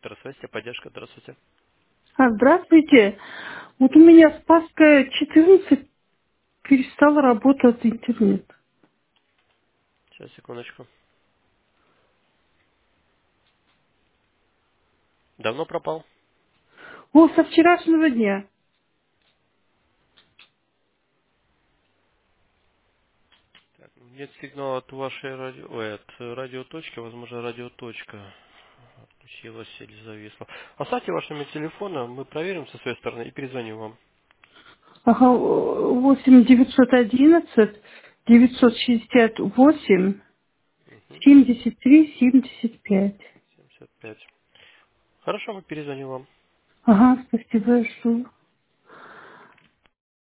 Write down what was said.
Спектр связи, поддержка, здравствуйте. Здравствуйте. Вот у меня с Пасхой 14 перестал работать интернет. Сейчас, секундочку. Давно пропал? О, со вчерашнего дня. Так, нет сигнала от вашей радио... Ой, от радиоточки, возможно, радиоточка отключилась или зависла. Оставьте ваш номер телефона, мы проверим со своей стороны и перезвоним вам. Ага, 8 911 968 Угу. 73 75. 75. Хорошо, мы перезвоним вам. Ага, спасибо, жду.